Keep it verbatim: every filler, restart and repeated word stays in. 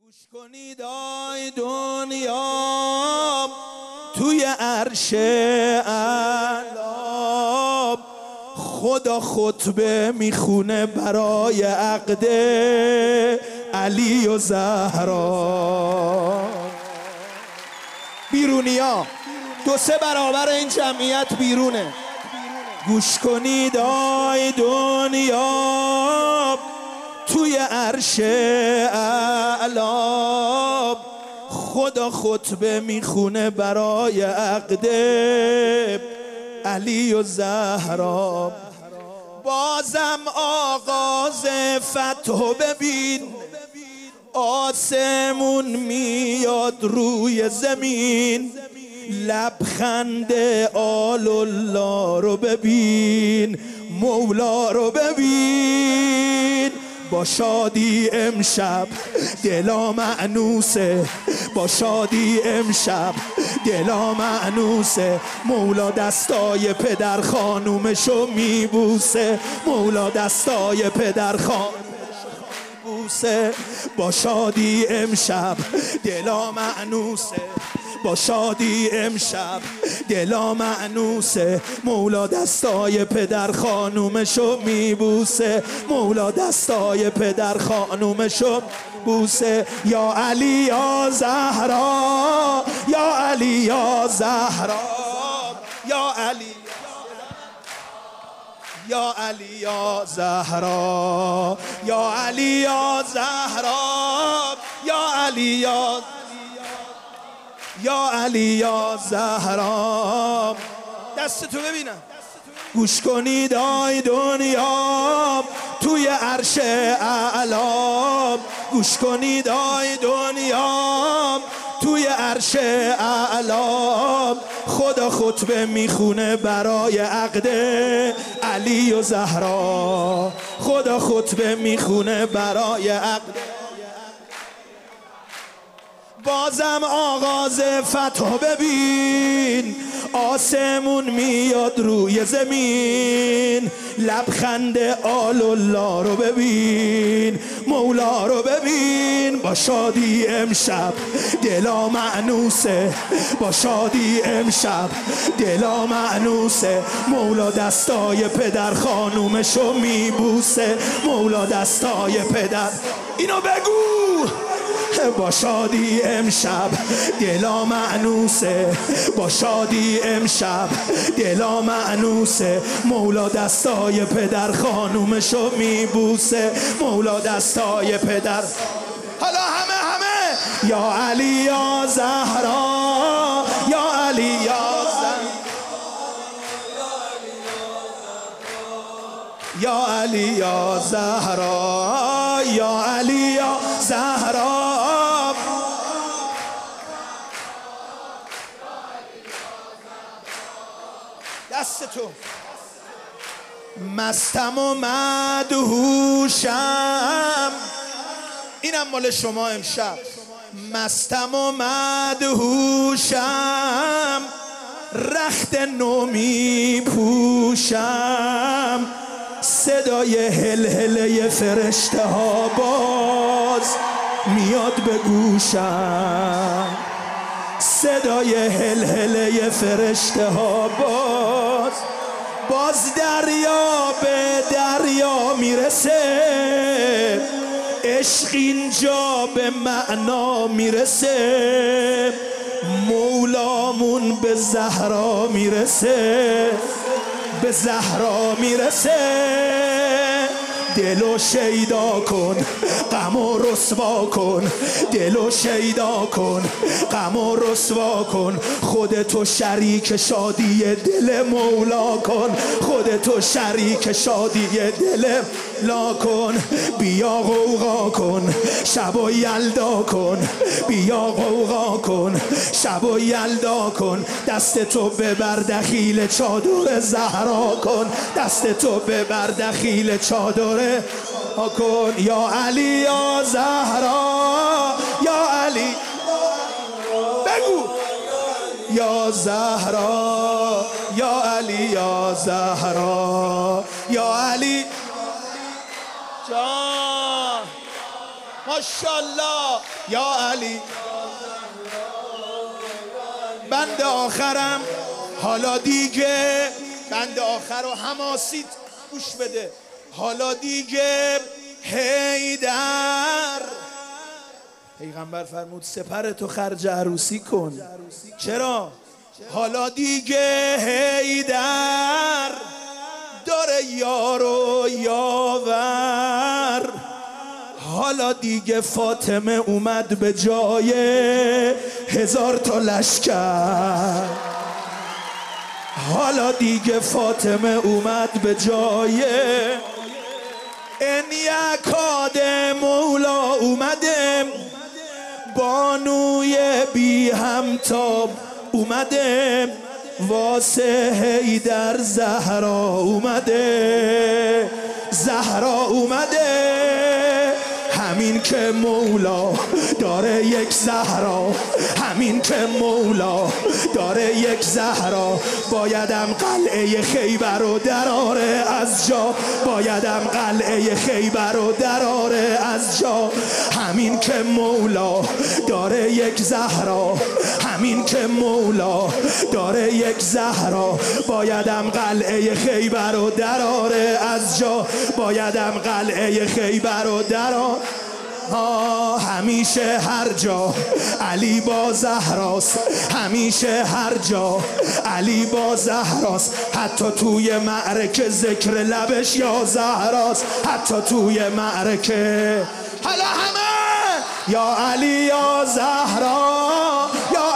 گوش کنید آی دنیا توی عرش اعلی خدا خطبه میخونه برای عقد علی و زهرا. بیرونیا دو سه برابر این جمعیت بیرونه. گوش کنید آی دنیا توی عرش اعلی خدا خطبه میخونه برای عقد علی و زهرا. بازم آغاز فتح ببین، آسمون میاد روی زمین، لبخند آل الله رو ببین، مولا رو ببین. با شادی امشب دلا مأنوسه، با شادی امشب دلا مأنوسه. مولا دستای پدر خانومشو میبوسه، مولا دستای پدر خانومشو میبوسه. با شادی امشب دلا مأنوسه، با شادی امشب دلا مأنوسه. مولا دستای پدر خانومشو میبوسه، مولا دستای پدر خانومشو بوسه. یا علی یا زهرا، یا علی یا زهرا، یا علی یا علی یا زهرا، یا علی یا زهرا، یا علی یا یا علی یا زهرا. دست تو ببینم. گوش کنید آی دنیا توی عرش اعلی، گوش کنید آی دنیا توی عرش اعلی خدا خطبه میخونه برای عقد علی و زهرا، خدا خطبه میخونه برای عقد. بازم آغاز فتح ببین، آسمون میاد روی زمین، لبخند آل الله رو ببین، مولا رو ببین. با شادی امشب دلا مأنوسه، با شادی امشب دلا مأنوسه. مولا دستای پدر خانومشو میبوسه، مولا دستای پدر. اینو بگو. با شادی امشب دلا مأنوسه، با شادی امشب دلا مأنوسه. مولا دستای پدر خانومشو میبوسه، مولا دستای پدر. حالا همه همه یا علی یا زهرا، یا علی یا زهرا، یا علی یا زهرا، یا علی یا زهرا. دست تو. مستم و مدهوشم، اینم مال شما امشب. مستم و مدهوشم، رخت نو می پوشم، صدای هلهله فرشته ها باز میاد به گوشم، صدای هلهله فرشته ها باز باز دریا به دریا میرسه، عشق اینجا به معنا میرسه. مولامون به زهرا میرسه، به زهرا میرسه. دلو شیدا کن، غم و رسوا کن، دلو شیدا کن، غم و رسوا کن. خودتو شریک شادی دل مولا کن، خودتو شریک شادی دل لا کن. بیا غوغا کن، شب و یلدا کن، بیا غوغا کن، شب و یلدا کن. دست تو ببر دخیل چادر زهرا کن، دست تو ببر دخیل چادر کن. یا علی یا زهرا، یا علی بگو. یا زهرا، یا علی یا زهرا، یا علی جان. ماشاءالله یا علی. بند آخرم حالا دیگه، بند آخر رو حماسی گوش بده. حالا دیگه حیدر، پیغمبر فرمود سپر تو خرج عروسی کن. چرا؟ حالا دیگه حیدر داره یار و یاور. حالا دیگه فاطمه اومد به جای هزار تا لشکر. حالا دیگه فاطمه اومد به جای ان یکاد مولا اومده، بانوی بی همتاب اومده، واسه حیدر زهرا اومده، زهرا اومده. همین که مولا داره یک زهرا، همین که مولا داره یک زهرا، بایدم قلعه خیبر رو دراره از جا، بایدم قلعه خیبر رو دراره از جا. همین که مولا داره یک زهرا، همین که مولا داره یک زهرا، بایدم قلعه خیبر رو دراره از جا، بایدم قلعه خیبر رو دراره. همیشه هر جا علی با زهراست، همیشه هر جا علی با زهراست، حتی توی معرکه ذکر لبش یا زهراست، حتی توی معرکه. حالا همه یا علی یا زهرا یا